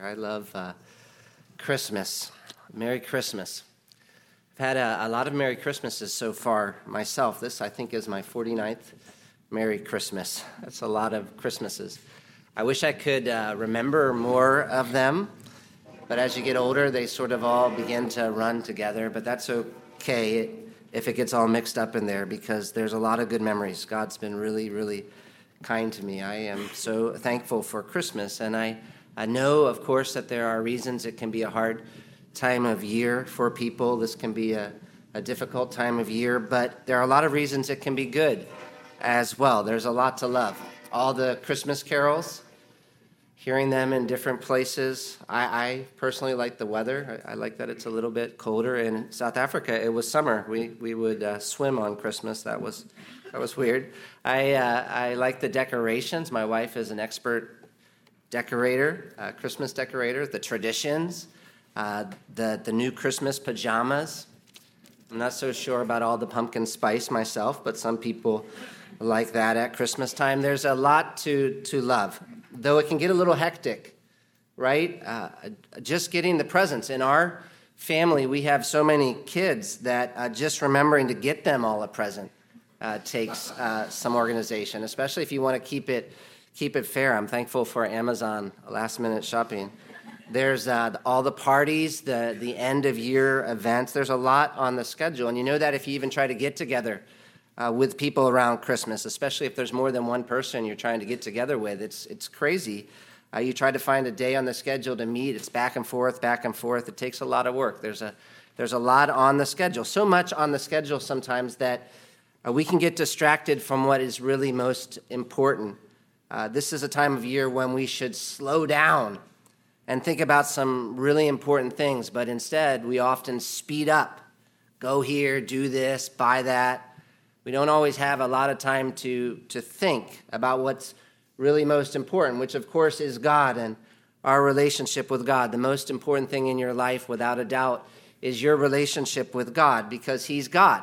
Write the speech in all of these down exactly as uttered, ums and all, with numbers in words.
I love uh, Christmas. Merry Christmas. I've had a, a lot of Merry Christmases so far myself. This, I think, is my forty-ninth Merry Christmas. That's a lot of Christmases. I wish I could uh, remember more of them, but as you get older, they sort of all begin to run together, but that's okay if it gets all mixed up in there because there's a lot of good memories. God's been really, really kind to me. I am so thankful for Christmas, and I, I know, of course, that there are reasons it can be a hard time of year for people. This can be a, a difficult time of year, but there are a lot of reasons it can be good as well. There's a lot to love. All the Christmas carols, hearing them in different places. I, I personally like the weather. I, I like that it's a little bit colder. In South Africa, it was summer. We we would uh, swim on Christmas. That was that was weird. I uh, I like the decorations. My wife is an expert decorator, uh, Christmas decorator. The traditions, uh, the the new Christmas pajamas. I'm not so sure about all the pumpkin spice myself, but some people like that at Christmas time. There's a lot to to love. Though it can get a little hectic, right? Uh, just getting the presents. In our family, we have so many kids that uh, just remembering to get them all a present uh, takes uh, some organization, especially if you want to keep it keep it fair. I'm thankful for Amazon last-minute shopping. There's uh, all the parties, the, the end-of-year events. There's a lot on the schedule, and you know that if you even try to get together Uh, with people around Christmas, especially if there's more than one person you're trying to get together with. It's it's crazy. Uh, you try to find a day on the schedule to meet. It's back and forth, back and forth. It takes a lot of work. There's a there's a lot on the schedule. So much on the schedule sometimes that uh, we can get distracted from what is really most important. Uh, this is a time of year when we should slow down and think about some really important things, but instead we often speed up. Go here, do this, buy that. We don't always have a lot of time to, to think about what's really most important, which, of course, is God and our relationship with God. The most important thing in your life, without a doubt, is your relationship with God because He's God.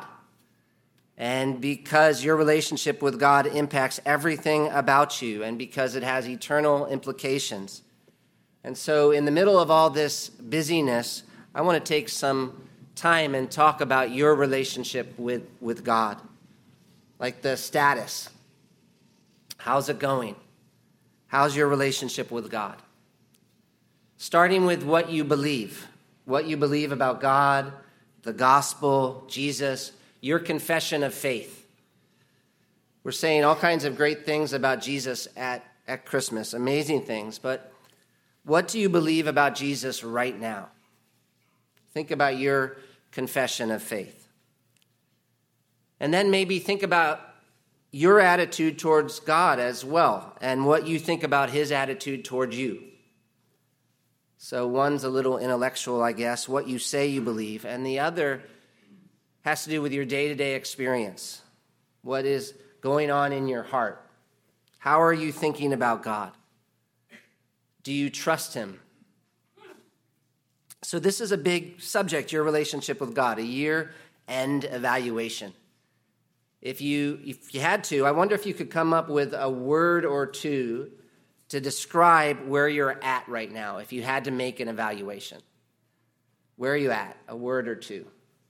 And because your relationship with God impacts everything about you and because it has eternal implications. And so in the middle of all this busyness, I want to take some time and talk about your relationship with, with God. Like the status. How's it going? How's your relationship with God? Starting with what you believe. What you believe about God, the gospel, Jesus, your confession of faith. We're saying all kinds of great things about Jesus at, at Christmas, amazing things, but what do you believe about Jesus right now? Think about your confession of faith. And then maybe think about your attitude towards God as well and what you think about His attitude towards you. So one's a little intellectual, I guess, what you say you believe, and the other has to do with your day-to-day experience. What is going on in your heart? How are you thinking about God? Do you trust Him? So this is a big subject, your relationship with God, a year-end evaluation. If you if you had to, I wonder if you could come up with a word or two to describe where you're at right now, if you had to make an evaluation. Where are you at? A word or two.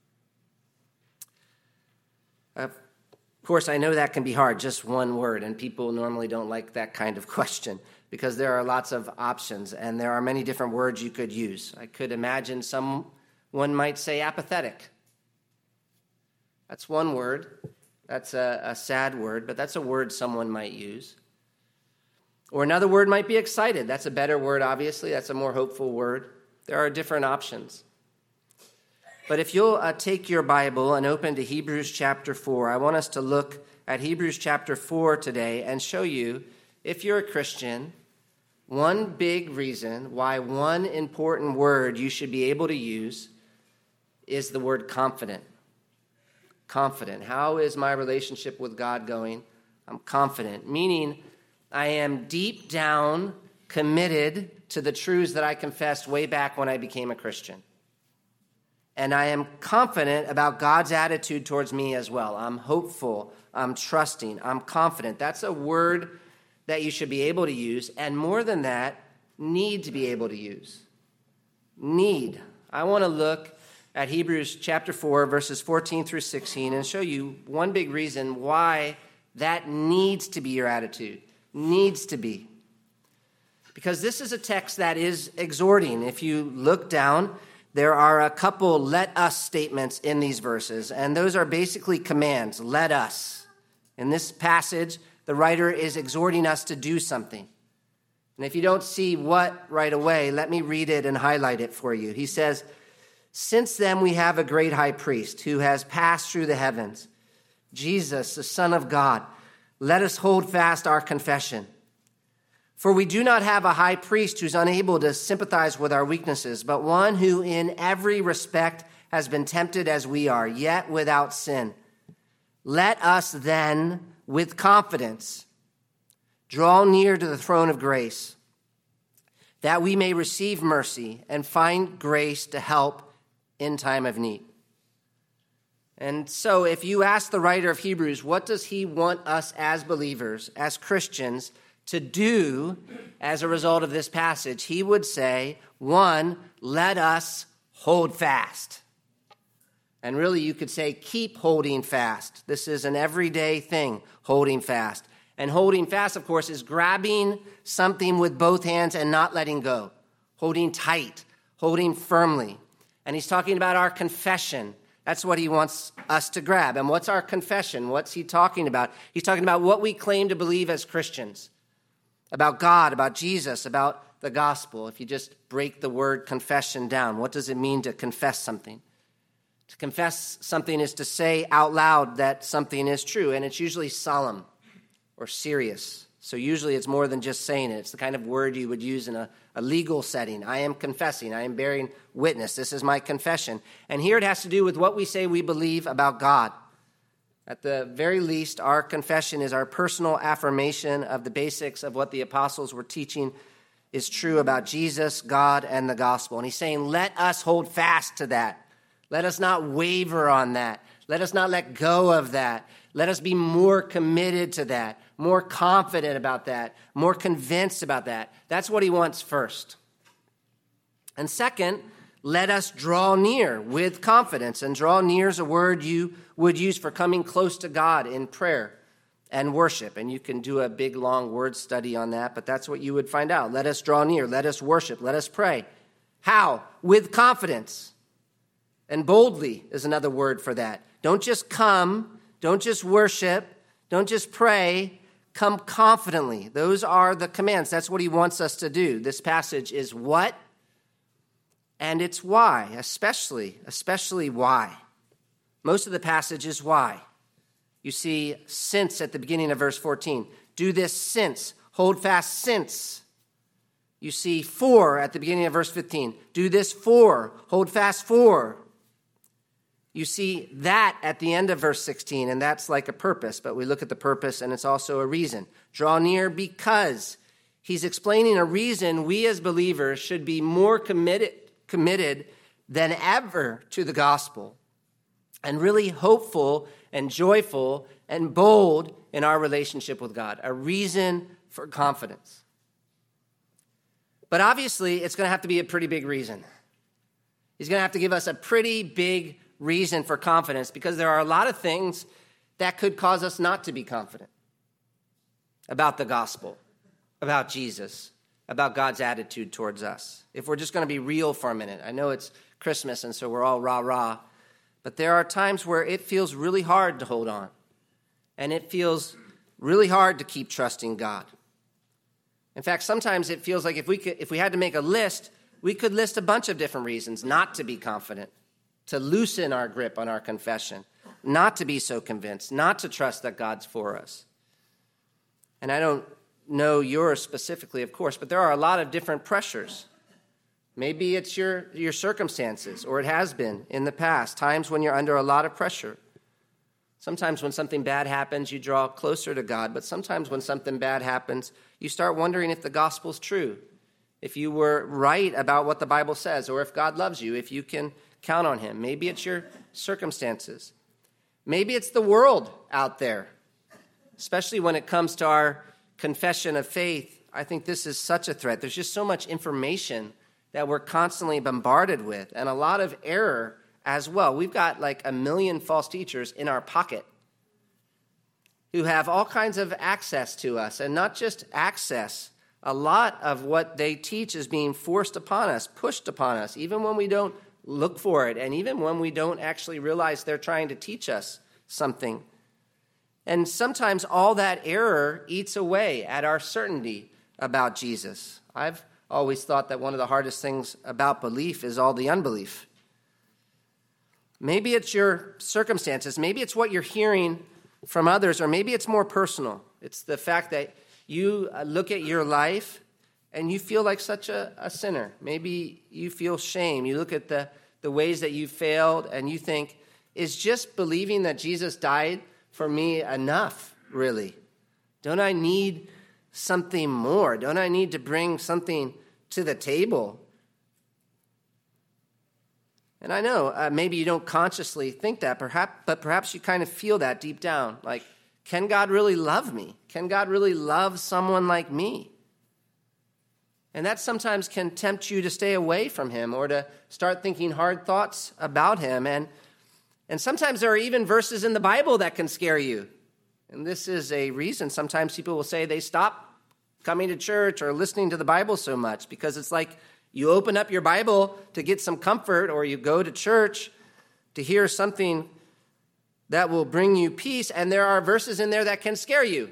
Of course, I know that can be hard, just one word, and people normally don't like that kind of question because there are lots of options, and there are many different words you could use. I could imagine someone might say apathetic. That's one word. That's a, a sad word, but that's a word someone might use. Or another word might be excited. That's a better word, obviously. That's a more hopeful word. There are different options. But if you'll uh, take your Bible and open to Hebrews chapter four, I want us to look at Hebrews chapter four today and show you, if you're a Christian, one big reason why one important word you should be able to use is the word confident. Confident. How is my relationship with God going? I'm confident, meaning I am deep down committed to the truths that I confessed way back when I became a Christian. And I am confident about God's attitude towards me as well. I'm hopeful, I'm trusting, I'm confident. That's a word that you should be able to use. And more than that, need to be able to use. Need. I want to look at Hebrews chapter four, verses fourteen through sixteen, and show you one big reason why that needs to be your attitude. Needs to be. Because this is a text that is exhorting. If you look down, there are a couple let us statements in these verses, and those are basically commands. Let us. In this passage, the writer is exhorting us to do something. And if you don't see what right away, let me read it and highlight it for you. He says, "Since then we have a great high priest who has passed through the heavens, Jesus, the Son of God. Let us hold fast our confession. For we do not have a high priest who's unable to sympathize with our weaknesses, but one who in every respect has been tempted as we are, yet without sin. Let us then, with confidence, draw near to the throne of grace, that we may receive mercy and find grace to help in time of need." And so if you ask the writer of Hebrews, what does he want us as believers, as Christians, to do as a result of this passage? He would say, one, let us hold fast. And really you could say, keep holding fast. This is an everyday thing, holding fast. And holding fast, of course, is grabbing something with both hands and not letting go. Holding tight, holding firmly. And he's talking about our confession. That's what he wants us to grab. And what's our confession? What's he talking about? He's talking about what we claim to believe as Christians. About God, about Jesus, about the gospel. If you just break the word confession down, what does it mean to confess something? To confess something is to say out loud that something is true, and it's usually solemn or serious. So usually it's more than just saying it. It's the kind of word you would use in a, a legal setting. I am confessing. I am bearing witness. This is my confession. And here it has to do with what we say we believe about God. At the very least, our confession is our personal affirmation of the basics of what the apostles were teaching is true about Jesus, God, and the gospel. And he's saying, let us hold fast to that. Let us not waver on that. Let us not let go of that. Let us be more committed to that, more confident about that, more convinced about that. That's what he wants first. And second, let us draw near with confidence. And draw near is a word you would use for coming close to God in prayer and worship. And you can do a big, long word study on that, but that's what you would find out. Let us draw near. Let us worship. Let us pray. How? With confidence. And boldly is another word for that. Don't just come. Don't just worship. Don't just pray. Come confidently. Those are the commands. That's what he wants us to do. This passage is what? And it's why, especially, especially why. Most of the passage is why. You see, since at the beginning of verse fourteen. Do this since. Hold fast since. You see, for at the beginning of verse fifteen. Do this for. Hold fast for. You see that at the end of verse sixteen, and that's like a purpose, but we look at the purpose and it's also a reason. Draw near because he's explaining a reason we as believers should be more committed, committed than ever to the gospel and really hopeful and joyful and bold in our relationship with God. A reason for confidence. But obviously, it's going to have to be a pretty big reason. He's going to have to give us a pretty big reason for confidence because there are a lot of things that could cause us not to be confident about the gospel, about Jesus, about God's attitude towards us. If we're just going to be real for a minute, I know it's Christmas and so we're all rah-rah, but there are times where it feels really hard to hold on and it feels really hard to keep trusting God. In fact, sometimes it feels like if we could, if we had to make a list, we could list a bunch of different reasons not to be confident, to loosen our grip on our confession, not to be so convinced, not to trust that God's for us. And I don't know yours specifically, of course, but there are a lot of different pressures. Maybe it's your, your circumstances, or it has been in the past, times when you're under a lot of pressure. Sometimes when something bad happens, you draw closer to God, but sometimes when something bad happens, you start wondering if the gospel's true, if you were right about what the Bible says, or if God loves you, if you can count on him. Maybe it's your circumstances. Maybe it's the world out there, especially when it comes to our confession of faith. I think this is such a threat. There's just so much information that we're constantly bombarded with, and a lot of error as well. We've got like a million false teachers in our pocket who have all kinds of access to us, and not just access. A lot of what they teach is being forced upon us, pushed upon us, even when we don't look for it, and even when we don't actually realize they're trying to teach us something. And sometimes all that error eats away at our certainty about Jesus. I've always thought that one of the hardest things about belief is all the unbelief. Maybe it's your circumstances, maybe it's what you're hearing from others, or maybe it's more personal. It's the fact that you look at your life and you feel like such a, a sinner. Maybe you feel shame. You look at the, the ways that you failed and you think, is just believing that Jesus died for me enough, really? Don't I need something more? Don't I need to bring something to the table? And I know uh, maybe you don't consciously think that, perhaps, but perhaps you kind of feel that deep down, like, can God really love me? Can God really love someone like me? And that sometimes can tempt you to stay away from him or to start thinking hard thoughts about him. And, and sometimes there are even verses in the Bible that can scare you. And this is a reason sometimes people will say they stop coming to church or listening to the Bible so much, because it's like you open up your Bible to get some comfort, or you go to church to hear something that will bring you peace, and there are verses in there that can scare you.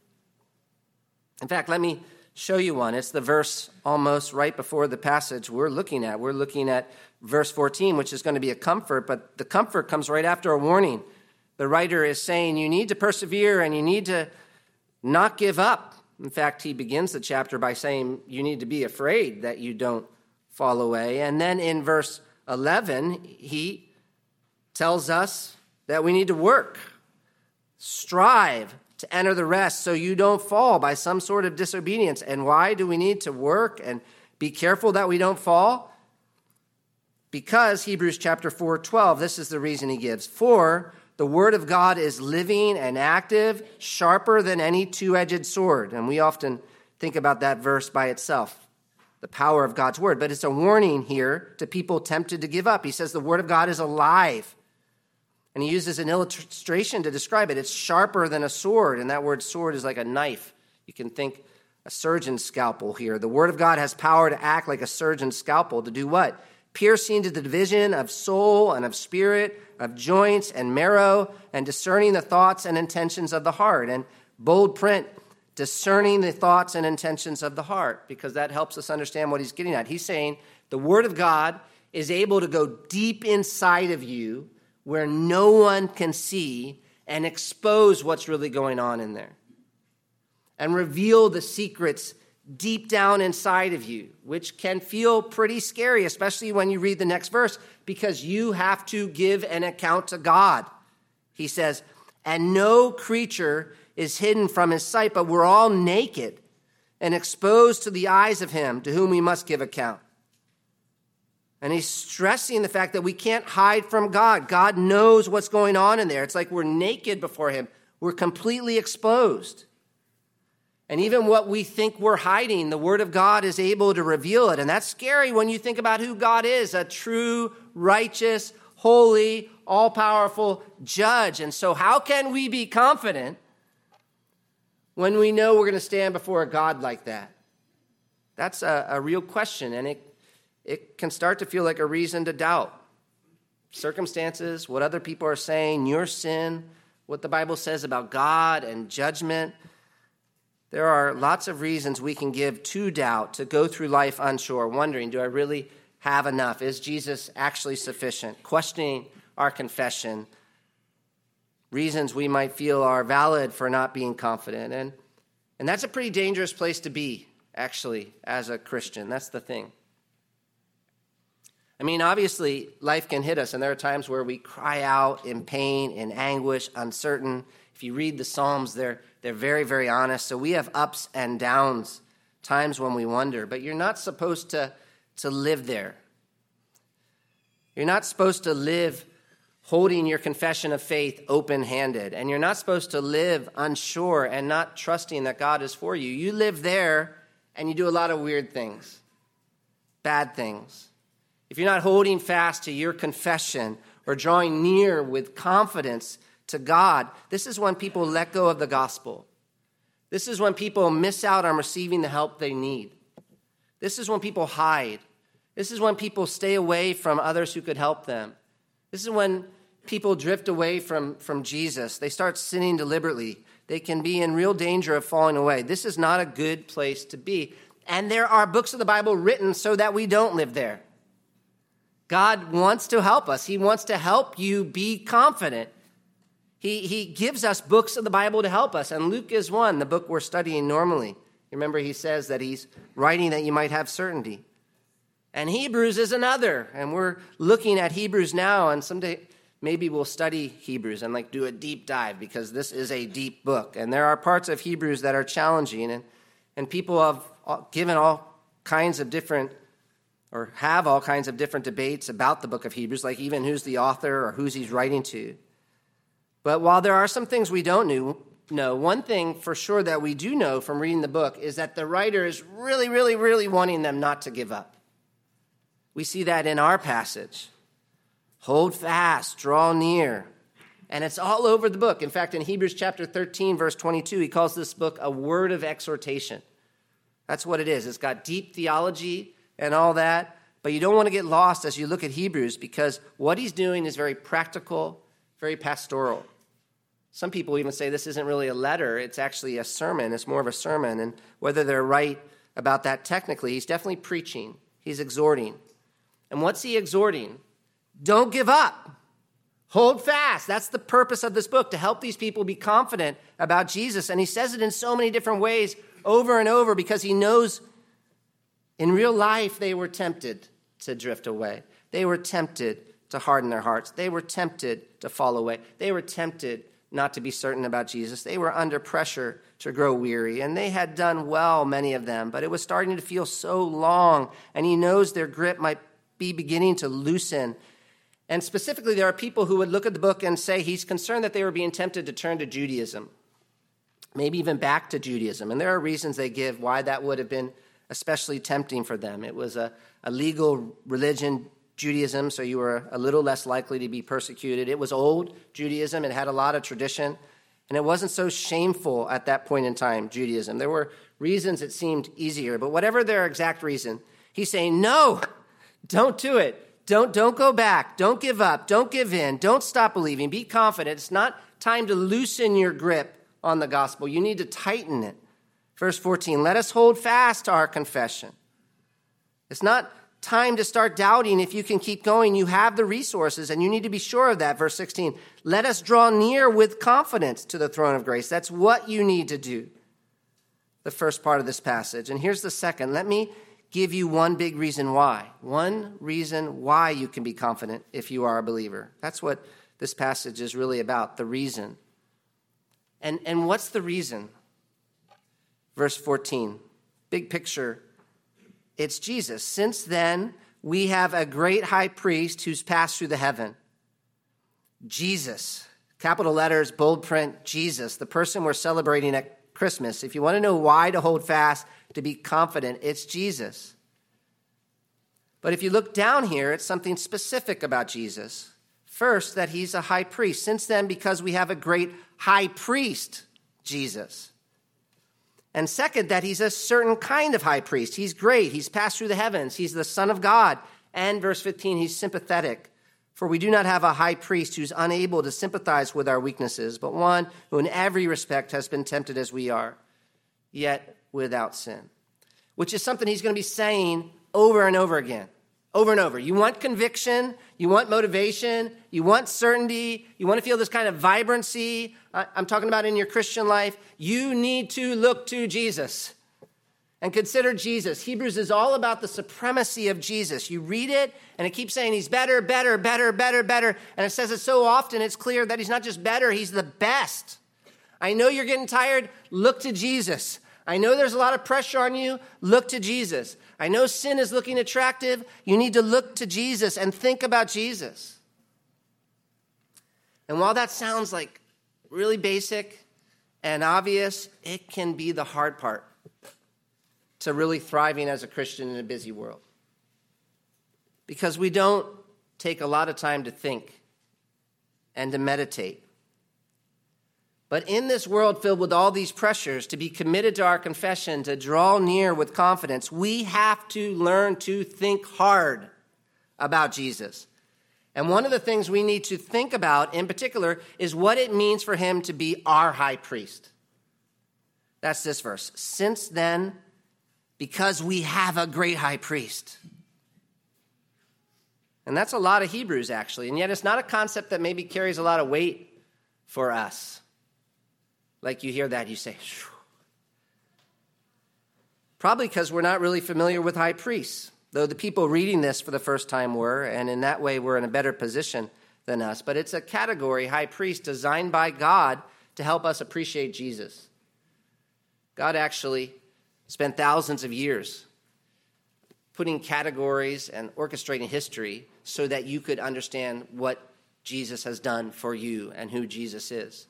In fact, let me show you one. It's the verse almost right before the passage we're looking at. We're looking at verse fourteen, which is going to be a comfort, but the comfort comes right after a warning. The writer is saying you need to persevere and you need to not give up. In fact, he begins the chapter by saying you need to be afraid that you don't fall away. And then in verse eleven, he tells us that we need to work, strive to enter the rest so you don't fall by some sort of disobedience. And why do we need to work and be careful that we don't fall? Because Hebrews chapter four, twelve, this is the reason he gives. For the word of God is living and active, sharper than any two-edged sword. And we often think about that verse by itself, the power of God's word. But it's a warning here to people tempted to give up. He says the word of God is alive. And he uses an illustration to describe it. It's sharper than a sword, and that word sword is like a knife. You can think a surgeon's scalpel here. The word of God has power to act like a surgeon's scalpel. To do what? Piercing to the division of soul and of spirit, of joints and marrow, and discerning the thoughts and intentions of the heart. And bold print, discerning the thoughts and intentions of the heart, because that helps us understand what he's getting at. He's saying the word of God is able to go deep inside of you where no one can see and expose what's really going on in there and reveal the secrets deep down inside of you, which can feel pretty scary, especially when you read the next verse, because you have to give an account to God. He says, and no creature is hidden from his sight, but we're all naked and exposed to the eyes of him to whom we must give account. And he's stressing the fact that we can't hide from God. God knows what's going on in there. It's like we're naked before him. We're completely exposed. And even what we think we're hiding, the word of God is able to reveal it. And that's scary when you think about who God is, a true, righteous, holy, all-powerful judge. And so how can we be confident when we know we're going to stand before a God like that? That's a, a real question, and it It can start to feel like a reason to doubt circumstances, what other people are saying, your sin, what the Bible says about God and judgment. There are lots of reasons we can give to doubt, to go through life unsure, wondering, do I really have enough? Is Jesus actually sufficient? Questioning our confession. Reasons we might feel are valid for not being confident. And, and that's a pretty dangerous place to be, actually, as a Christian. That's the thing. I mean, obviously, life can hit us, and there are times where we cry out in pain, in anguish, uncertain. If you read the Psalms, they're, they're very, very honest. So we have ups and downs, times when we wonder. But you're not supposed to, to live there. You're not supposed to live holding your confession of faith open-handed. And you're not supposed to live unsure and not trusting that God is for you. You live there and you do a lot of weird things, bad things, if you're not holding fast to your confession or drawing near with confidence to God, this is when people let go of the gospel. This is when people miss out on receiving the help they need. This is when people hide. This is when people stay away from others who could help them. This is when people drift away from, from Jesus. They start sinning deliberately. They can be in real danger of falling away. This is not a good place to be. And there are books of the Bible written so that we don't live there. God wants to help us. He wants to help you be confident. He, he gives us books of the Bible to help us. And Luke is one, the book we're studying normally. Remember, he says that he's writing that you might have certainty. And Hebrews is another. And we're looking at Hebrews now, and someday maybe we'll study Hebrews and like do a deep dive, because this is a deep book. And there are parts of Hebrews that are challenging, and, and people have given all kinds of different, or have all kinds of different debates about the book of Hebrews, like even who's the author or who's he's writing to. But while there are some things we don't know, know, one thing for sure that we do know from reading the book is that the writer is really, really, really wanting them not to give up. We see that in our passage. Hold fast, draw near. And it's all over the book. In fact, in Hebrews chapter thirteen, verse twenty-two, he calls this book a word of exhortation. That's what it is. It's got deep theology and all that, but you don't want to get lost as you look at Hebrews, because what he's doing is very practical, very pastoral. Some people even say this isn't really a letter, it's actually a sermon. It's more of a sermon, and whether they're right about that technically, he's definitely preaching. He's exhorting. And what's he exhorting? Don't give up. Hold fast. That's the purpose of this book, to help these people be confident about Jesus. And he says it in so many different ways over and over, because he knows in real life they were tempted to drift away. They were tempted to harden their hearts. They were tempted to fall away. They were tempted not to be certain about Jesus. They were under pressure to grow weary. And they had done well, many of them, but it was starting to feel so long. And he knows their grip might be beginning to loosen. And specifically, there are people who would look at the book and say he's concerned that they were being tempted to turn to Judaism, maybe even back to Judaism. And there are reasons they give why that would have been especially tempting for them. It was a, a legal religion, Judaism, so you were a little less likely to be persecuted. It was old Judaism. It had a lot of tradition. And it wasn't so shameful at that point in time, Judaism. There were reasons it seemed easier. But whatever their exact reason, he's saying, no, don't do it. Don't, don't go back. Don't give up. Don't give in. Don't stop believing. Be confident. It's not time to loosen your grip on the gospel. You need to tighten it. Verse fourteen, let us hold fast to our confession. It's not time to start doubting if you can keep going. You have the resources, and you need to be sure of that. Verse sixteen, let us draw near with confidence to the throne of grace. That's what you need to do. The first part of this passage. And here's the second. Let me give you one big reason why. One reason why you can be confident if you are a believer. That's what this passage is really about, the reason. And, and what's the reason? Verse fourteen, big picture. It's Jesus. Since then, we have a great high priest who's passed through the heaven. Jesus, capital letters, bold print, Jesus, the person we're celebrating at Christmas. If you want to know why to hold fast, to be confident, it's Jesus. But if you look down here, it's something specific about Jesus. First, that he's a high priest. Since then, because we have a great high priest, Jesus. And second, that he's a certain kind of high priest. He's great. He's passed through the heavens. He's the Son of God. And verse fifteen, he's sympathetic. For we do not have a high priest who's unable to sympathize with our weaknesses, but one who in every respect has been tempted as we are, yet without sin. Which is something he's going to be saying over and over again. Over and over. You want conviction, you want motivation, you want certainty, you want to feel this kind of vibrancy. I'm talking about in your Christian life. You need to look to Jesus and consider Jesus. Hebrews is all about the supremacy of Jesus. You read it, and it keeps saying he's better, better, better, better, better. And it says it so often, it's clear that he's not just better, he's the best. I know you're getting tired. Look to Jesus. I know there's a lot of pressure on you. Look to Jesus. I know sin is looking attractive. You need to look to Jesus and think about Jesus. And while that sounds like really basic and obvious, it can be the hard part to really thriving as a Christian in a busy world. Because we don't take a lot of time to think and to meditate. But in this world filled with all these pressures, to be committed to our confession, to draw near with confidence, we have to learn to think hard about Jesus. And one of the things we need to think about in particular is what it means for him to be our high priest. That's this verse. Since then, because we have a great high priest. And that's a lot of Hebrews, actually. And yet it's not a concept that maybe carries a lot of weight for us. Like you hear that, you say, phew. Probably because we're not really familiar with high priests, though the people reading this for the first time were, and in that way we're in a better position than us. But it's a category, high priest, designed by God to help us appreciate Jesus. God actually spent thousands of years putting categories and orchestrating history so that you could understand what Jesus has done for you and who Jesus is.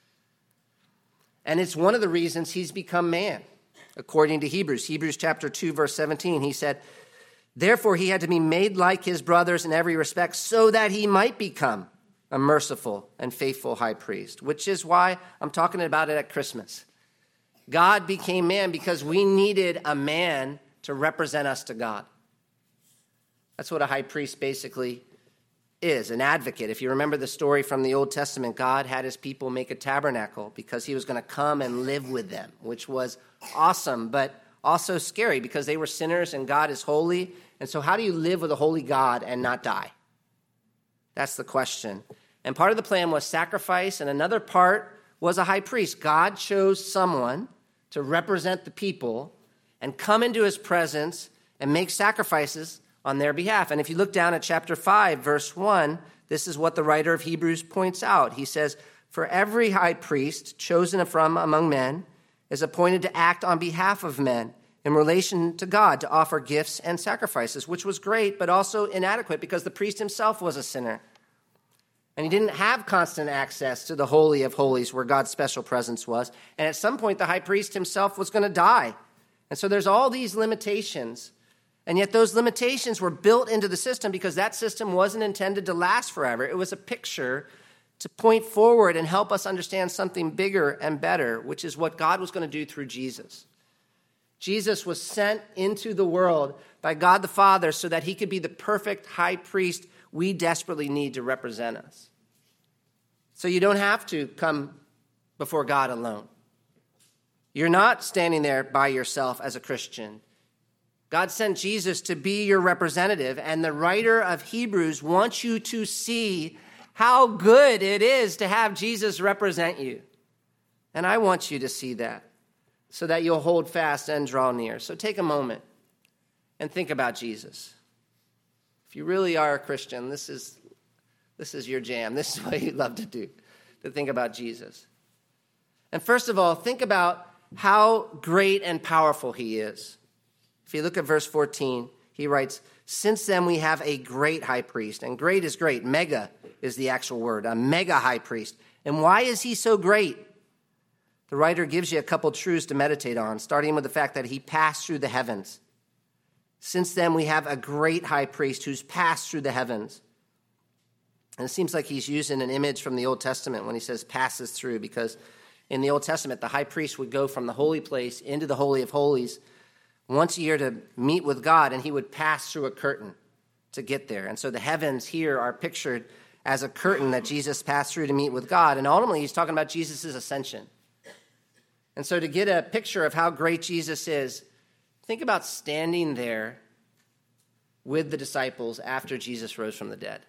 And it's one of the reasons he's become man, according to Hebrews. Hebrews chapter two, verse seventeen, he said, therefore he had to be made like his brothers in every respect so that he might become a merciful and faithful high priest, which is why I'm talking about it at Christmas. God became man because we needed a man to represent us to God. That's what a high priest basically is, an advocate. If you remember the story from the Old Testament, God had his people make a tabernacle because he was going to come and live with them, which was awesome, but also scary because they were sinners and God is holy. And so how do you live with a holy God and not die? That's the question. And part of the plan was sacrifice, and another part was a high priest. God chose someone to represent the people and come into his presence and make sacrifices on their behalf. And if you look down at chapter five, verse one, this is what the writer of Hebrews points out. He says, for every high priest chosen from among men is appointed to act on behalf of men in relation to God, to offer gifts and sacrifices, which was great, but also inadequate because the priest himself was a sinner. And he didn't have constant access to the Holy of Holies where God's special presence was. And at some point, the high priest himself was going to die. And so there's all these limitations. And yet those limitations were built into the system because that system wasn't intended to last forever. It was a picture to point forward and help us understand something bigger and better, which is what God was going to do through Jesus. Jesus was sent into the world by God the Father so that he could be the perfect high priest we desperately need to represent us. So you don't have to come before God alone. You're not standing there by yourself as a Christian. God sent Jesus to be your representative, and the writer of Hebrews wants you to see how good it is to have Jesus represent you. And I want you to see that so that you'll hold fast and draw near. So take a moment and think about Jesus. If you really are a Christian, this is, this is your jam. This is what you love to do, to think about Jesus. And first of all, think about how great and powerful he is. If you look at verse fourteen, he writes, since then we have a great high priest. And great is great. Mega is the actual word, a mega high priest. And why is he so great? The writer gives you a couple truths to meditate on, starting with the fact that he passed through the heavens. Since then we have a great high priest who's passed through the heavens. And it seems like he's using an image from the Old Testament when he says passes through, because in the Old Testament, the high priest would go from the holy place into the Holy of Holies once a year to meet with God, and he would pass through a curtain to get there. And so the heavens here are pictured as a curtain that Jesus passed through to meet with God. And ultimately, he's talking about Jesus' ascension. And so to get a picture of how great Jesus is, think about standing there with the disciples after Jesus rose from the dead.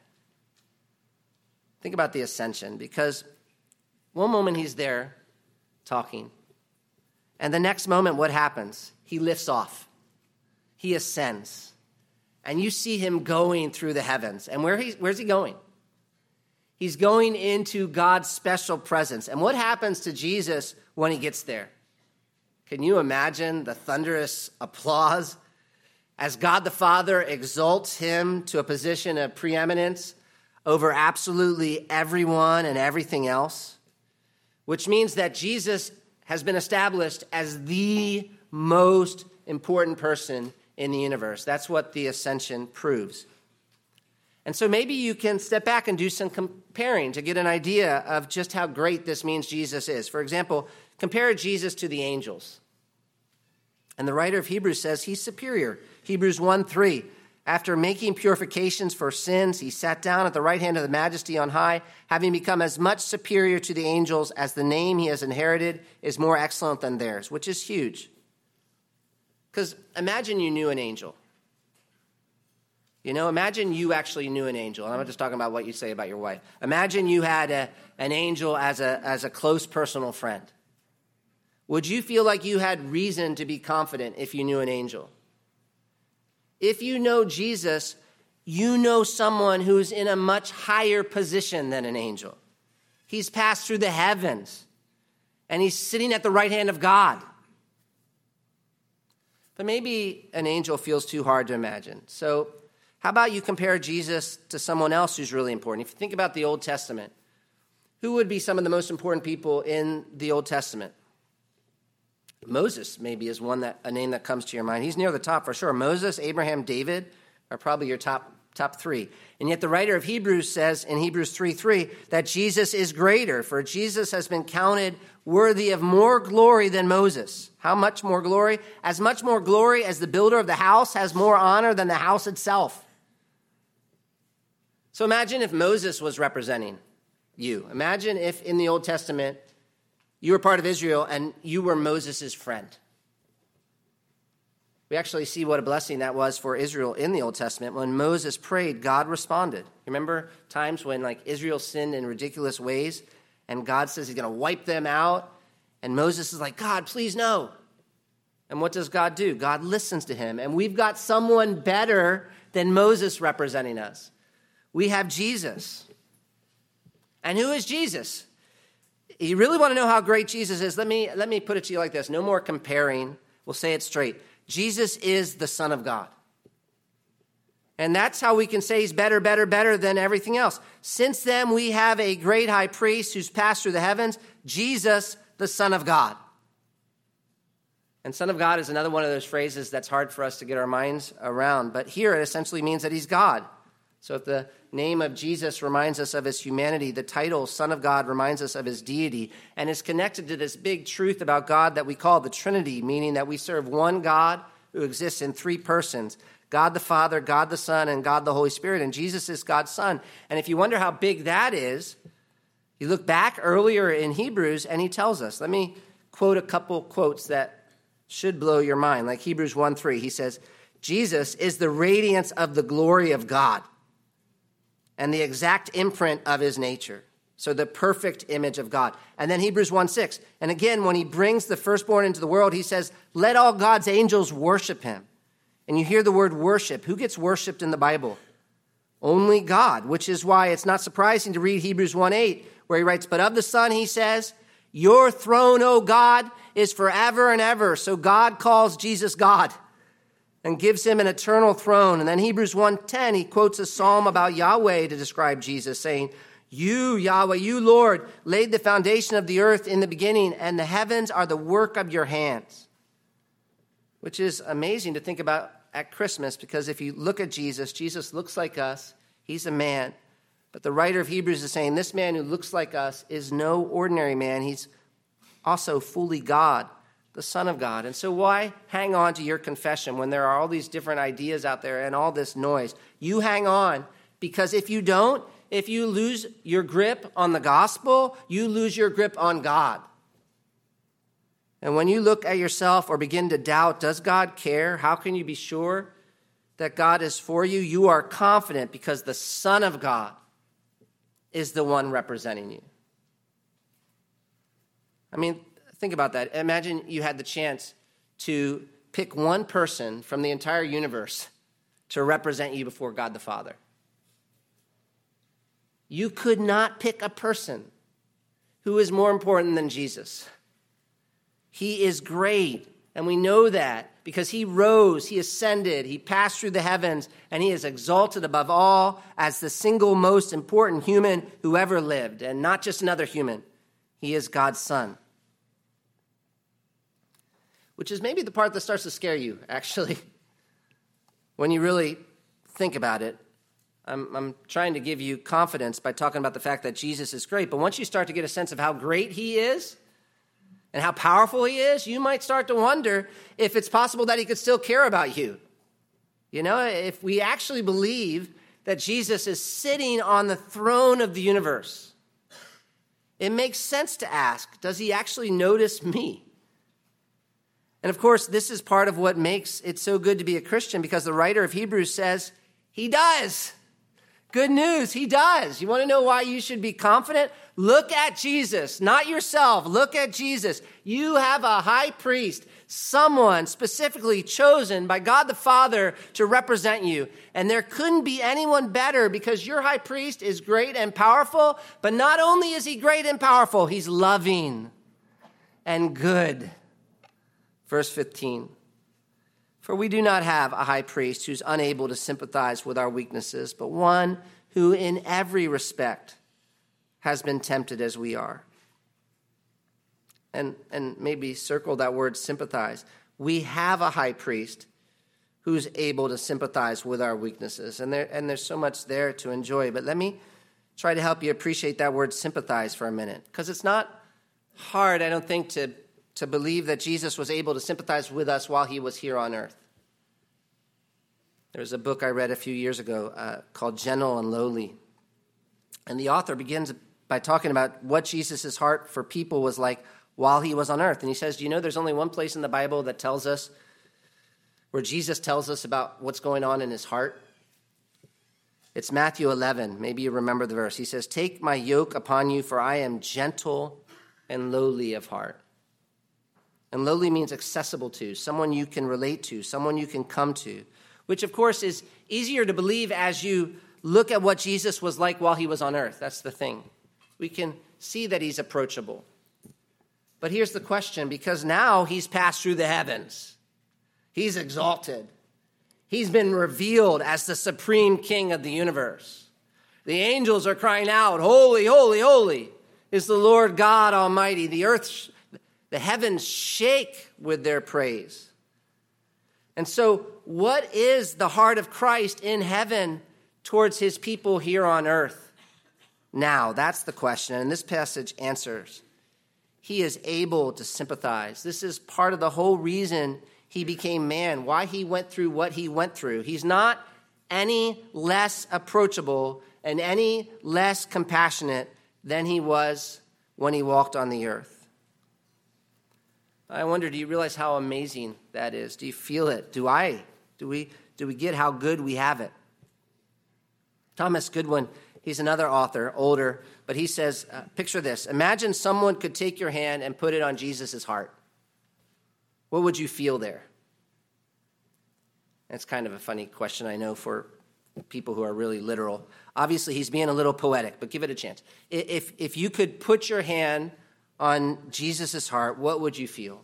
Think about the ascension, because one moment he's there talking, and the next moment, what happens? He lifts off. He ascends. And you see him going through the heavens. And where he, where's he going? He's going into God's special presence. And what happens to Jesus when he gets there? Can you imagine the thunderous applause as God the Father exalts him to a position of preeminence over absolutely everyone and everything else? Which means that Jesus has been established as the most important person in the universe. That's what the ascension proves. And so maybe you can step back and do some comparing to get an idea of just how great this means Jesus is. For example, compare Jesus to the angels. And the writer of Hebrews says he's superior. Hebrews one three, after making purifications for sins, he sat down at the right hand of the Majesty on high, having become as much superior to the angels as the name he has inherited is more excellent than theirs, which is huge. Because imagine you knew an angel. You know, imagine you actually knew an angel. And I'm not just talking about what you say about your wife. Imagine you had a, an angel as a, as a close personal friend. Would you feel like you had reason to be confident if you knew an angel? If you know Jesus, you know someone who's in a much higher position than an angel. He's passed through the heavens, and he's sitting at the right hand of God. But maybe an angel feels too hard to imagine. So how about you compare Jesus to someone else who's really important? If you think about the Old Testament, who would be some of the most important people in the Old Testament? Moses maybe is one that a name that comes to your mind. He's near the top for sure. Moses, Abraham, David are probably your top top three. And yet the writer of Hebrews says in Hebrews three three that Jesus is greater, for Jesus has been counted worthy of more glory than Moses. How much more glory? As much more glory as the builder of the house has more honor than the house itself. So imagine if Moses was representing you. Imagine if in the Old Testament you were part of Israel and you were Moses' friend. We actually see what a blessing that was for Israel in the Old Testament. When Moses prayed, God responded. Remember times when like Israel sinned in ridiculous ways and God says he's going to wipe them out, and Moses is like, God, please no. And what does God do? God listens to him, and we've got someone better than Moses representing us. We have Jesus. And who is Jesus? You really want to know how great Jesus is? Let me, let me put it to you like this. No more comparing. We'll say it straight. Jesus is the Son of God. And that's how we can say he's better, better, better than everything else. Since then, we have a great high priest who's passed through the heavens, Jesus, the Son of God. And Son of God is another one of those phrases that's hard for us to get our minds around. But here it essentially means that he's God. So if the name of Jesus reminds us of his humanity, the title Son of God reminds us of his deity and is connected to this big truth about God that we call the Trinity, meaning that we serve one God who exists in three persons, God the Father, God the Son, and God the Holy Spirit, and Jesus is God's Son. And if you wonder how big that is, you look back earlier in Hebrews and he tells us. Let me quote a couple quotes that should blow your mind, like Hebrews one three. He says, Jesus is the radiance of the glory of God and the exact imprint of his nature. So the perfect image of God. And then Hebrews one six. And again, when he brings the firstborn into the world, he says, let all God's angels worship him. And you hear the word worship. Who gets worshiped in the Bible? Only God, which is why it's not surprising to read Hebrews one eight, where he writes, but of the Son, he says, your throne, O God, is forever and ever. So God calls Jesus God and gives him an eternal throne. And then Hebrews one ten, he quotes a psalm about Yahweh to describe Jesus, saying, you, Yahweh, you, Lord, laid the foundation of the earth in the beginning, and the heavens are the work of your hands. Which is amazing to think about at Christmas, because if you look at Jesus, Jesus looks like us. He's a man. But the writer of Hebrews is saying this man who looks like us is no ordinary man. He's also fully God, the Son of God. And so why hang on to your confession when there are all these different ideas out there and all this noise? You hang on, because if you don't, if you lose your grip on the gospel, you lose your grip on God. And when you look at yourself or begin to doubt, does God care? How can you be sure that God is for you? You are confident because the Son of God is the one representing you. I mean, think about that. Imagine you had the chance to pick one person from the entire universe to represent you before God the Father. You could not pick a person who is more important than Jesus. He is great, and we know that because he rose, he ascended, he passed through the heavens, and he is exalted above all as the single most important human who ever lived, and not just another human. He is God's Son. which is maybe the part that starts to scare you, actually, when you really think about it. I'm, I'm trying to give you confidence by talking about the fact that Jesus is great, but once you start to get a sense of how great he is and how powerful he is, you might start to wonder if it's possible that he could still care about you. You know, if we actually believe that Jesus is sitting on the throne of the universe, it makes sense to ask, does he actually notice me? And of course, this is part of what makes it so good to be a Christian, because the writer of Hebrews says he does. Good news, he does. You want to know why you should be confident? Look at Jesus, not yourself. Look at Jesus. You have a high priest, someone specifically chosen by God the Father to represent you. And there couldn't be anyone better, because your high priest is great and powerful, but not only is he great and powerful, he's loving and good. Verse fifteen. For we do not have a high priest who's unable to sympathize with our weaknesses, but one who in every respect has been tempted as we are. And, and maybe circle that word sympathize. We have a high priest who's able to sympathize with our weaknesses. And, there, and there's so much there to enjoy. But let me try to help you appreciate that word sympathize for a minute. Because it's not hard, I don't think, to to believe that Jesus was able to sympathize with us while he was here on earth. There was a book I read a few years ago uh, called Gentle and Lowly. And the author begins by talking about what Jesus' heart for people was like while he was on earth. And he says, do you know there's only one place in the Bible that tells us, where Jesus tells us about what's going on in his heart? It's Matthew eleven. Maybe you remember the verse. He says, take my yoke upon you, for I am gentle and lowly of heart. And lowly means accessible to, someone you can relate to, someone you can come to, which, of course, is easier to believe as you look at what Jesus was like while he was on earth. That's the thing. We can see that he's approachable. But here's the question, because now he's passed through the heavens. He's exalted. He's been revealed as the supreme king of the universe. The angels are crying out, holy, holy, holy is the Lord God Almighty. The earth The heavens shake with their praise. And so what is the heart of Christ in heaven towards his people here on earth? Now, that's the question, and this passage answers. He is able to sympathize. This is part of the whole reason he became man, why he went through what he went through. He's not any less approachable and any less compassionate than he was when he walked on the earth. I wonder, do you realize how amazing that is? Do you feel it? Do I? Do we, do we get how good we have it? Thomas Goodwin, he's another author, older, but he says, uh, picture this. Imagine someone could take your hand and put it on Jesus' heart. What would you feel there? That's kind of a funny question, I know, for people who are really literal. Obviously, he's being a little poetic, but give it a chance. If, if you could put your hand on Jesus' heart, what would you feel?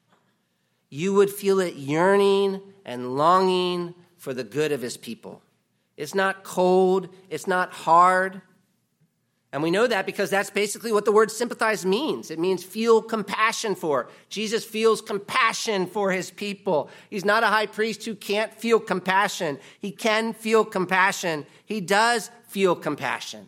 You would feel it yearning and longing for the good of his people. It's not cold. It's not hard. And we know that because that's basically what the word sympathize means. It means feel compassion for. Jesus feels compassion for his people. He's not a high priest who can't feel compassion. He can feel compassion. He does feel compassion,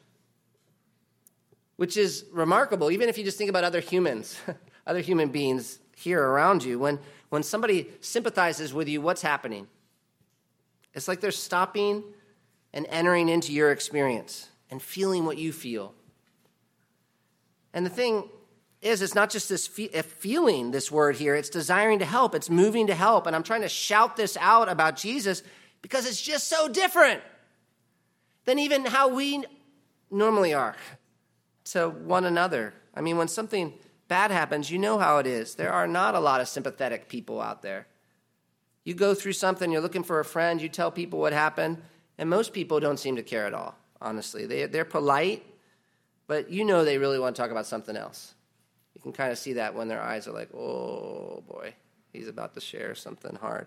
which is remarkable, even if you just think about other humans, other human beings here around you. When, when somebody sympathizes with you, what's happening? It's like they're stopping and entering into your experience and feeling what you feel. And the thing is, it's not just this fe- feeling, this word here. It's desiring to help. It's moving to help. And I'm trying to shout this out about Jesus because it's just so different than even how we normally are to one another. I mean, when something bad happens, you know how it is. There are not a lot of sympathetic people out there. You go through something, you're looking for a friend, you tell people what happened, and most people don't seem to care at all, honestly. They, they're polite, but you know they really want to talk about something else. You can kind of see that when their eyes are like, oh, boy, he's about to share something hard.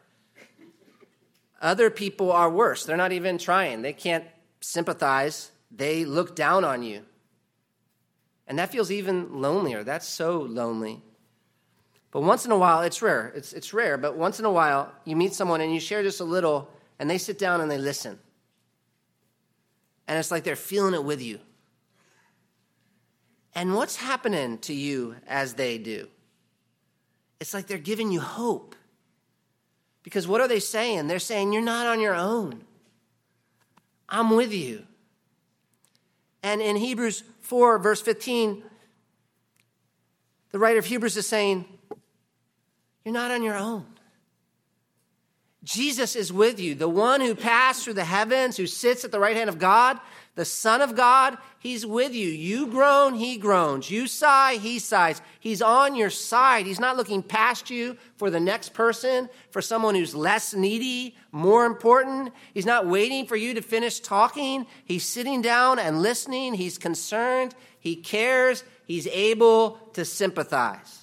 Other people are worse. They're not even trying. They can't sympathize. They look down on you. And that feels even lonelier. That's so lonely. But once in a while, it's rare. It's, it's rare, but once in a while, you meet someone and you share just a little, and they sit down and they listen. And it's like they're feeling it with you. And what's happening to you as they do? It's like they're giving you hope. Because what are they saying? They're saying, you're not on your own. I'm with you. And in Hebrews four, verse fifteen, the writer of Hebrews is saying, you're not on your own. Jesus is with you, the one who passed through the heavens, who sits at the right hand of God, the Son of God. He's with you. You groan, he groans. You sigh, he sighs. He's on your side. He's not looking past you for the next person, for someone who's less needy, more important. He's not waiting for you to finish talking. He's sitting down and listening. He's concerned. He cares. He's able to sympathize.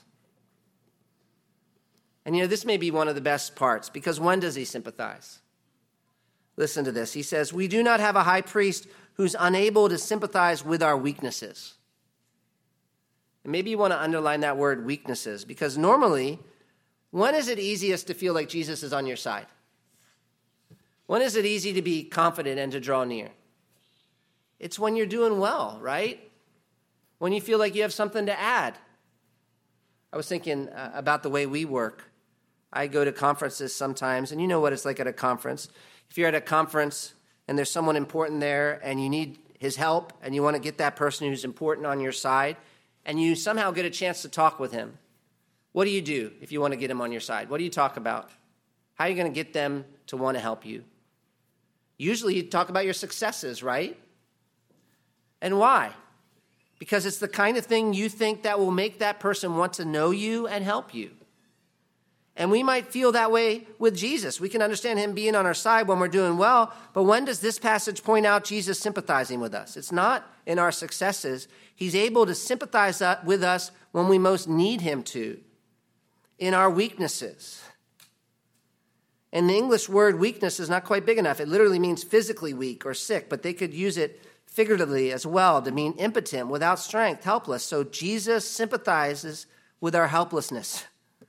And you know, this may be one of the best parts, because when does he sympathize? Listen to this. He says, we do not have a high priest who's unable to sympathize with our weaknesses. And maybe you want to underline that word weaknesses, because normally, when is it easiest to feel like Jesus is on your side? When is it easy to be confident and to draw near? It's when you're doing well, right? When you feel like you have something to add. I was thinking uh, about the way we work. I go to conferences sometimes, and you know what it's like at a conference. If you're at a conference and there's someone important there and you need his help and you want to get that person who's important on your side and you somehow get a chance to talk with him, what do you do if you want to get him on your side? What do you talk about? How are you going to get them to want to help you? Usually you talk about your successes, right? And why? Because it's the kind of thing you think that will make that person want to know you and help you. And we might feel that way with Jesus. We can understand him being on our side when we're doing well, but when does this passage point out Jesus sympathizing with us? It's not in our successes. He's able to sympathize with us when we most need him to, in our weaknesses. And the English word weakness is not quite big enough. It literally means physically weak or sick, but they could use it figuratively as well to mean impotent, without strength, helpless. So Jesus sympathizes with our helplessness.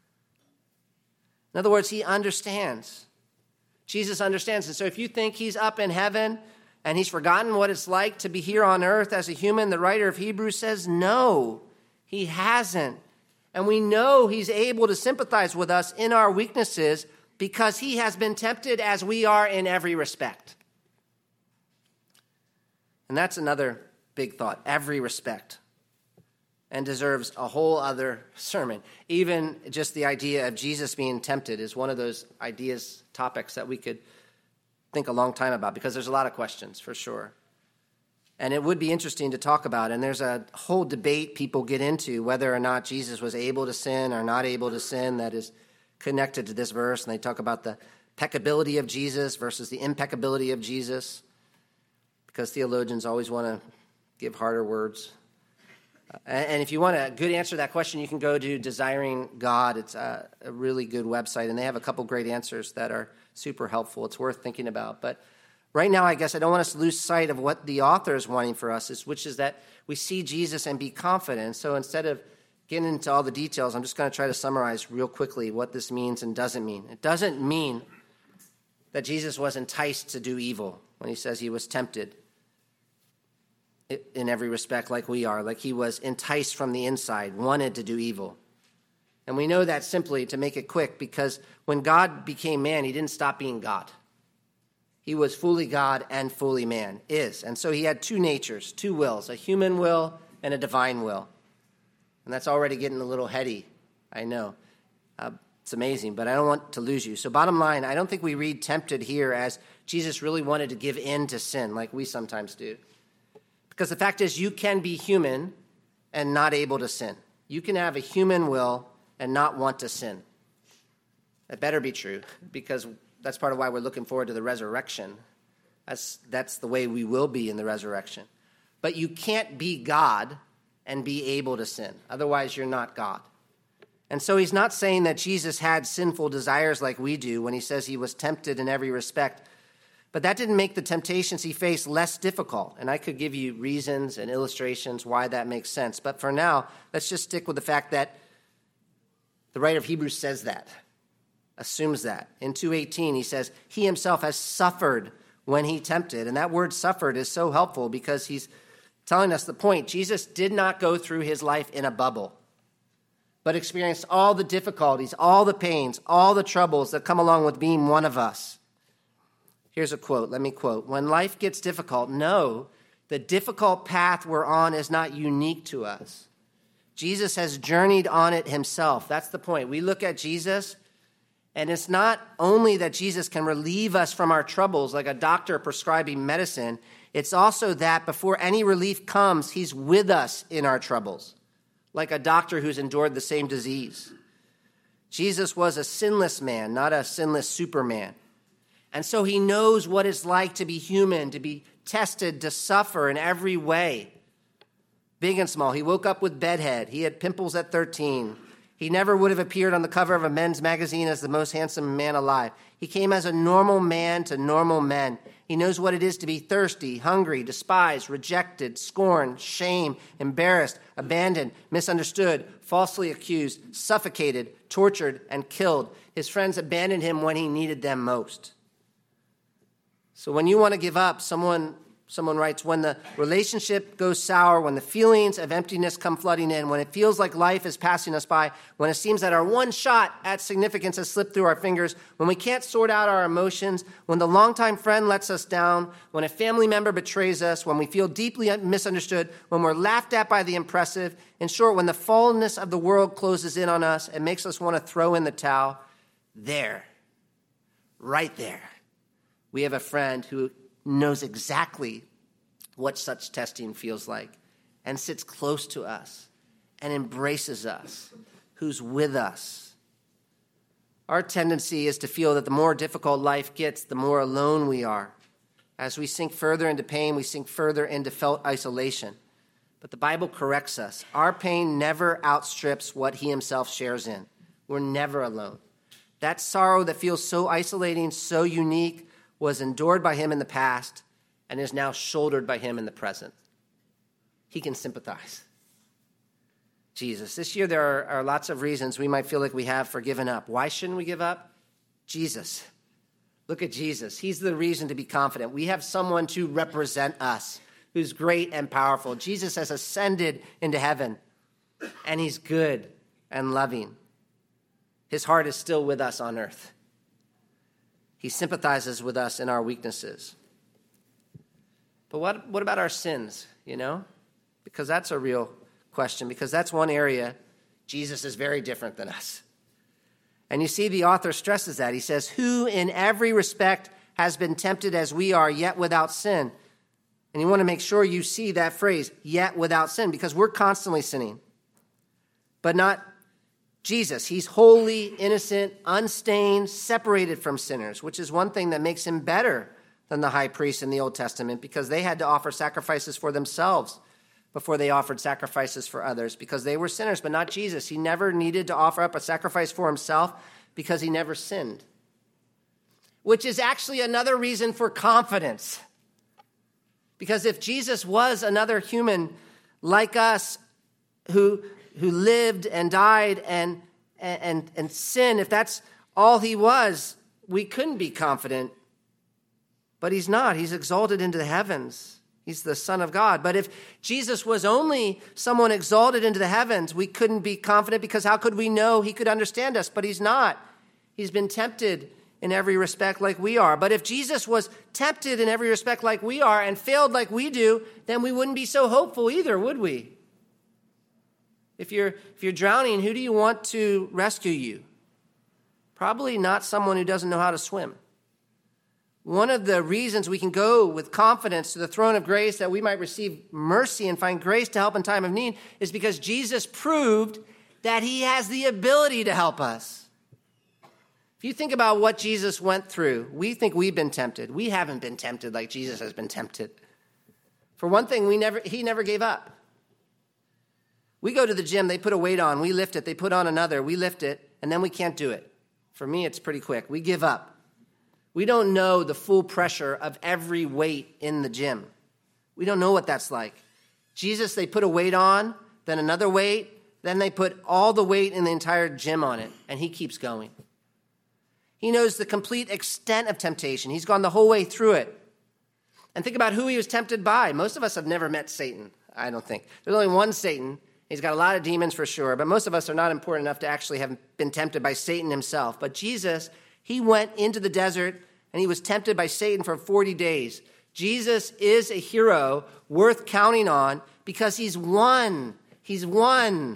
In other words, he understands. Jesus understands. And so if you think he's up in heaven and he's forgotten what it's like to be here on earth as a human, the writer of Hebrews says, no, he hasn't. And we know he's able to sympathize with us in our weaknesses because he has been tempted as we are in every respect. And that's another big thought, every respect, and deserves a whole other sermon. Even just the idea of Jesus being tempted is one of those ideas, topics that we could think a long time about, because there's a lot of questions for sure. And it would be interesting to talk about. And there's a whole debate people get into whether or not Jesus was able to sin or not able to sin that is connected to this verse. And they talk about the peccability of Jesus versus the impeccability of Jesus, because theologians always want to give harder words. And if you want a good answer to that question, you can go to Desiring God. It's a, a really good website, and they have a couple great answers that are super helpful. It's worth thinking about. But right now, I guess I don't want us to lose sight of what the author is wanting for us, is, which is that we see Jesus and be confident. So instead of getting into all the details, I'm just going to try to summarize real quickly what this means and doesn't mean. It doesn't mean that Jesus was enticed to do evil when he says he was tempted in every respect like we are, like he was enticed from the inside, wanted to do evil. And we know that simply, to make it quick, because when God became man, he didn't stop being God. He was fully God and fully man, is. And so he had two natures, two wills, a human will and a divine will. And that's already getting a little heady, I know. Uh, it's amazing, but I don't want to lose you. So bottom line, I don't think we read tempted here as Jesus really wanted to give in to sin like we sometimes do. Because the fact is, you can be human and not able to sin. You can have a human will and not want to sin. That better be true, because that's part of why we're looking forward to the resurrection. That's, that's the way we will be in the resurrection. But you can't be God and be able to sin. Otherwise, you're not God. And so he's not saying that Jesus had sinful desires like we do when he says he was tempted in every respect. But that didn't make the temptations he faced less difficult. And I could give you reasons and illustrations why that makes sense. But for now, let's just stick with the fact that The writer of Hebrews says that, assumes that. In two eighteen, he says, he himself has suffered when he tempted. And that word suffered is so helpful because he's telling us the point. Jesus did not go through his life in a bubble, but experienced all the difficulties, all the pains, all the troubles that come along with being one of us. Here's a quote. Let me quote. When life gets difficult, know the difficult path we're on is not unique to us. Jesus has journeyed on it himself. That's the point. We look at Jesus, and it's not only that Jesus can relieve us from our troubles like a doctor prescribing medicine. It's also that before any relief comes, he's with us in our troubles, like a doctor who's endured the same disease. Jesus was a sinless man, not a sinless Superman. And so he knows what it's like to be human, to be tested, to suffer in every way, big and small. He woke up with bedhead. He had pimples at thirteen. He never would have appeared on the cover of a men's magazine as the most handsome man alive. He came as a normal man to normal men. He knows what it is to be thirsty, hungry, despised, rejected, scorned, shamed, embarrassed, abandoned, misunderstood, falsely accused, suffocated, tortured, and killed. His friends abandoned him when he needed them most. So when you want to give up, someone someone writes, when the relationship goes sour, when the feelings of emptiness come flooding in, when it feels like life is passing us by, when it seems that our one shot at significance has slipped through our fingers, when we can't sort out our emotions, when the longtime friend lets us down, when a family member betrays us, when we feel deeply misunderstood, when we're laughed at by the impressive, in short, when the fallenness of the world closes in on us and makes us want to throw in the towel, there, right there, we have a friend who knows exactly what such testing feels like and sits close to us and embraces us, who's with us. Our tendency is to feel that the more difficult life gets, the more alone we are. As we sink further into pain, we sink further into felt isolation. But the Bible corrects us. Our pain never outstrips what he himself shares in. We're never alone. That sorrow that feels so isolating, so unique, was endured by him in the past and is now shouldered by him in the present. He can sympathize. Jesus. This year there are, are lots of reasons we might feel like we have for giving up. Why shouldn't we give up? Jesus. Look at Jesus. He's the reason to be confident. We have someone to represent us who's great and powerful. Jesus has ascended into heaven, and he's good and loving. His heart is still with us on earth. He sympathizes with us in our weaknesses. But what, what about our sins, you know? Because that's a real question, because that's one area Jesus is very different than us. And you see, the author stresses that. He says, who in every respect has been tempted as we are, yet without sin. And you want to make sure you see that phrase, yet without sin, because we're constantly sinning. But not Jesus. He's holy, innocent, unstained, separated from sinners, which is one thing that makes him better than the high priests in the Old Testament, because they had to offer sacrifices for themselves before they offered sacrifices for others, because they were sinners, but not Jesus. He never needed to offer up a sacrifice for himself because he never sinned, which is actually another reason for confidence. Because if Jesus was another human like us who who lived and died and, and, and sinned, if that's all he was, we couldn't be confident. But he's not. He's exalted into the heavens. He's the Son of God. But if Jesus was only someone exalted into the heavens, we couldn't be confident, because how could we know he could understand us? But he's not. He's been tempted in every respect like we are. But if Jesus was tempted in every respect like we are and failed like we do, then we wouldn't be so hopeful either, would we? If you're, if you're drowning, who do you want to rescue you? Probably not someone who doesn't know how to swim. One of the reasons we can go with confidence to the throne of grace that we might receive mercy and find grace to help in time of need is because Jesus proved that he has the ability to help us. If you think about what Jesus went through, we think we've been tempted. We haven't been tempted like Jesus has been tempted. For one thing, we never he never gave up. We go to the gym, they put a weight on, we lift it, they put on another, we lift it, and then we can't do it. For me, it's pretty quick. We give up. We don't know the full pressure of every weight in the gym. We don't know what that's like. Jesus, they put a weight on, then another weight, Then they put all the weight in the entire gym on it, and he keeps going. He knows the complete extent of temptation. He's gone the whole way through it. And think about who he was tempted by. Most of us have never met Satan, I don't think. There's only one Satan. He's got a lot of demons for sure, but most of us are not important enough to actually have been tempted by Satan himself. But Jesus, he went into the desert, and he was tempted by Satan for forty days. Jesus is a hero worth counting on because he's won. He's won.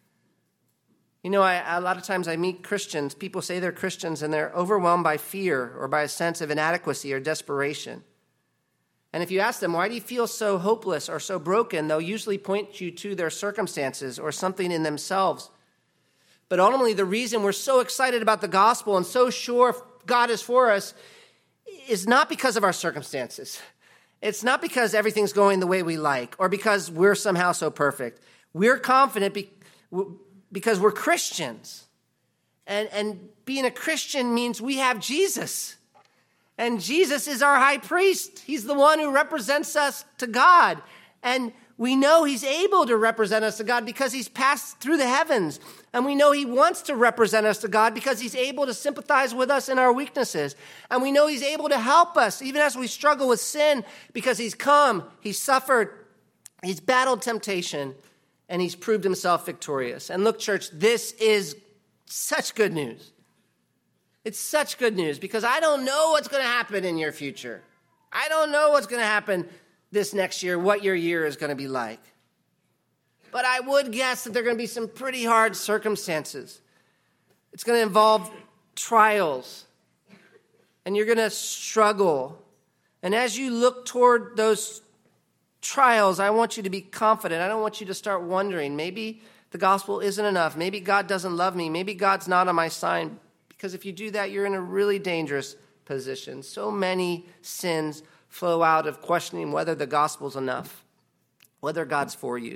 You know, I, a lot of times I meet Christians, people say they're Christians, and they're overwhelmed by fear or by a sense of inadequacy or desperation. And if you ask them, why do you feel so hopeless or so broken, they'll usually point you to their circumstances or something in themselves. But ultimately, the reason we're so excited about the gospel and so sure God is for us is not because of our circumstances. It's not because everything's going the way we like or because we're somehow so perfect. We're confident because... Because we're Christians. And, and being a Christian means we have Jesus. And Jesus is our high priest. He's the one who represents us to God. And we know he's able to represent us to God because he's passed through the heavens. And we know he wants to represent us to God because he's able to sympathize with us in our weaknesses. And we know he's able to help us even as we struggle with sin because he's come, he's suffered, he's battled temptation, and he's proved himself victorious. And look, church, this is such good news. It's such good news because I don't know what's going to happen in your future. I don't know what's going to happen this next year, what your year is going to be like. But I would guess that there are going to be some pretty hard circumstances. It's going to involve trials, and you're going to struggle. And as you look toward those trials, I want you to be confident. I don't want you to start wondering, maybe the gospel isn't enough. Maybe God doesn't love me. Maybe God's not on my side. Because if you do that, you're in a really dangerous position. So many sins flow out of questioning whether the gospel's enough, whether God's for you.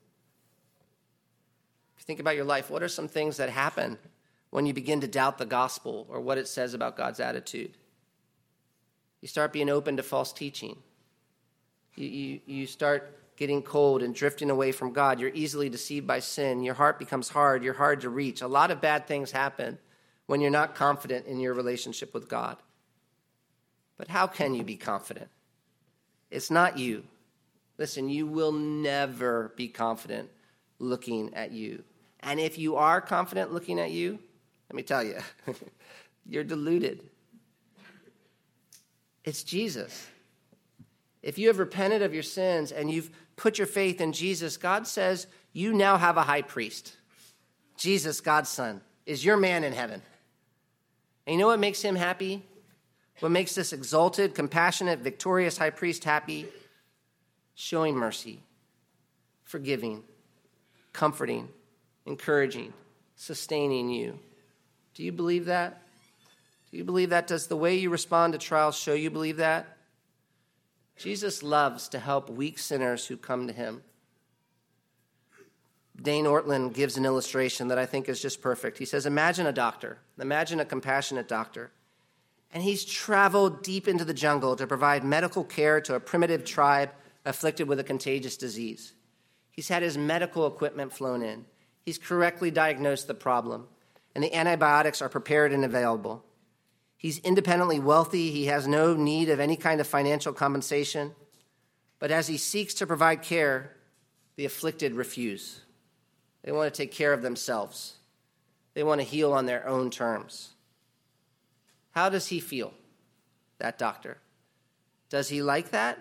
If you think about your life, what are some things that happen when you begin to doubt the gospel or what it says about God's attitude? You start being open to false teaching. You, you, you start getting cold and drifting away from God. You're easily deceived by sin. Your heart becomes hard. You're hard to reach. A lot of bad things happen when you're not confident in your relationship with God. But how can you be confident? It's not you. Listen, you will never be confident looking at you. And if you are confident looking at you, let me tell you, you're deluded. It's Jesus. If you have repented of your sins and you've put your faith in Jesus, God says you now have a high priest. Jesus, God's son, is your man in heaven. And you know what makes him happy? What makes this exalted, compassionate, victorious high priest happy? Showing mercy, forgiving, comforting, encouraging, sustaining you. Do you believe that? Do you believe that? Does the way you respond to trials show you believe that? Jesus loves to help weak sinners who come to him. Dane Ortland gives an illustration that I think is just perfect. He says, imagine a doctor. Imagine a compassionate doctor. And he's traveled deep into the jungle to provide medical care to a primitive tribe afflicted with a contagious disease. He's had his medical equipment flown in. He's correctly diagnosed the problem, and the antibiotics are prepared and available. He's independently wealthy. He has no need of any kind of financial compensation. But as he seeks to provide care, the afflicted refuse. They want to take care of themselves. They want to heal on their own terms. How does he feel, that doctor? Does he like that?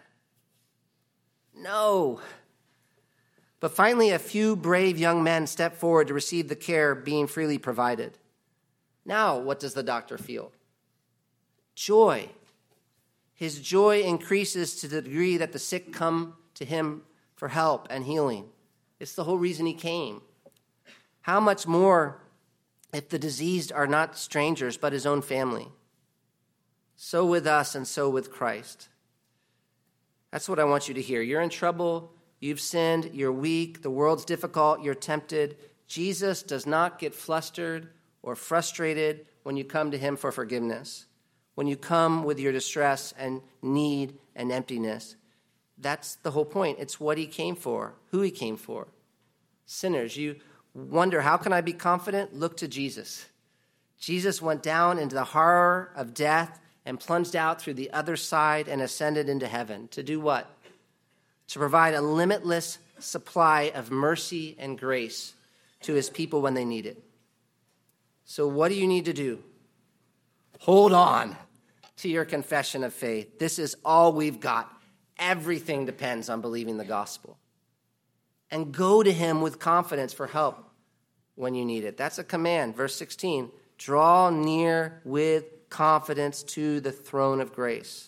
No. But finally, a few brave young men step forward to receive the care being freely provided. Now, what does the doctor feel? Joy. His joy increases to the degree that the sick come to him for help and healing. It's the whole reason he came. How much more if the diseased are not strangers, but his own family? So with us and so with Christ. That's what I want you to hear. You're in trouble. You've sinned. You're weak. The world's difficult. You're tempted. Jesus does not get flustered or frustrated when you come to him for forgiveness. When you come with your distress and need and emptiness. That's the whole point. It's what he came for, who he came for. Sinners, you wonder, how can I be confident? Look to Jesus. Jesus went down into the horror of death and plunged out through the other side and ascended into heaven. To do what? To provide a limitless supply of mercy and grace to his people when they need it. So what do you need to do? Hold on to your confession of faith. This is all we've got. Everything depends on believing the gospel. And go to him with confidence for help when you need it. That's a command. Verse sixteen, draw near with confidence to the throne of grace.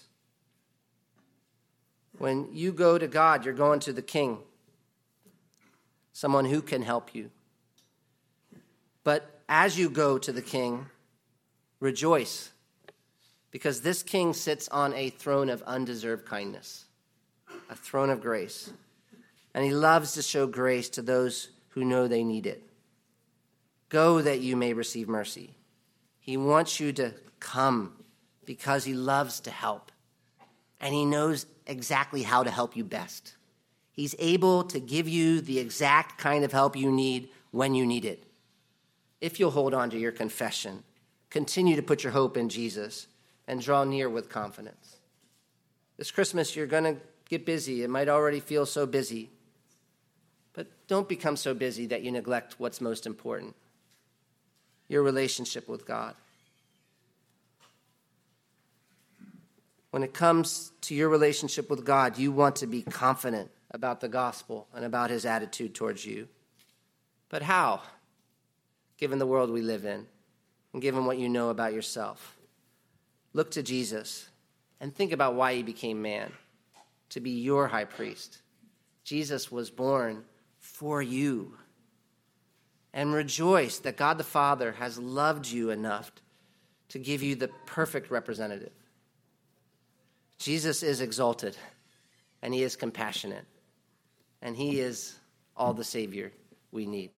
When you go to God, you're going to the King, someone who can help you. But as you go to the King, rejoice, because this King sits on a throne of undeserved kindness, a throne of grace. And he loves to show grace to those who know they need it. Go that you may receive mercy. He wants you to come because he loves to help. And he knows exactly how to help you best. He's able to give you the exact kind of help you need when you need it. If you'll hold on to your confession, continue to put your hope in Jesus, and draw near with confidence. This Christmas, you're going to get busy. It might already feel so busy. But don't become so busy that you neglect what's most important, your relationship with God. When it comes to your relationship with God, you want to be confident about the gospel and about his attitude towards you. But how? Given the world we live in, and given what you know about yourself. Look to Jesus and think about why he became man, to be your high priest. Jesus was born for you. And rejoice that God the Father has loved you enough to give you the perfect representative. Jesus is exalted, and he is compassionate, and he is all the Savior we need.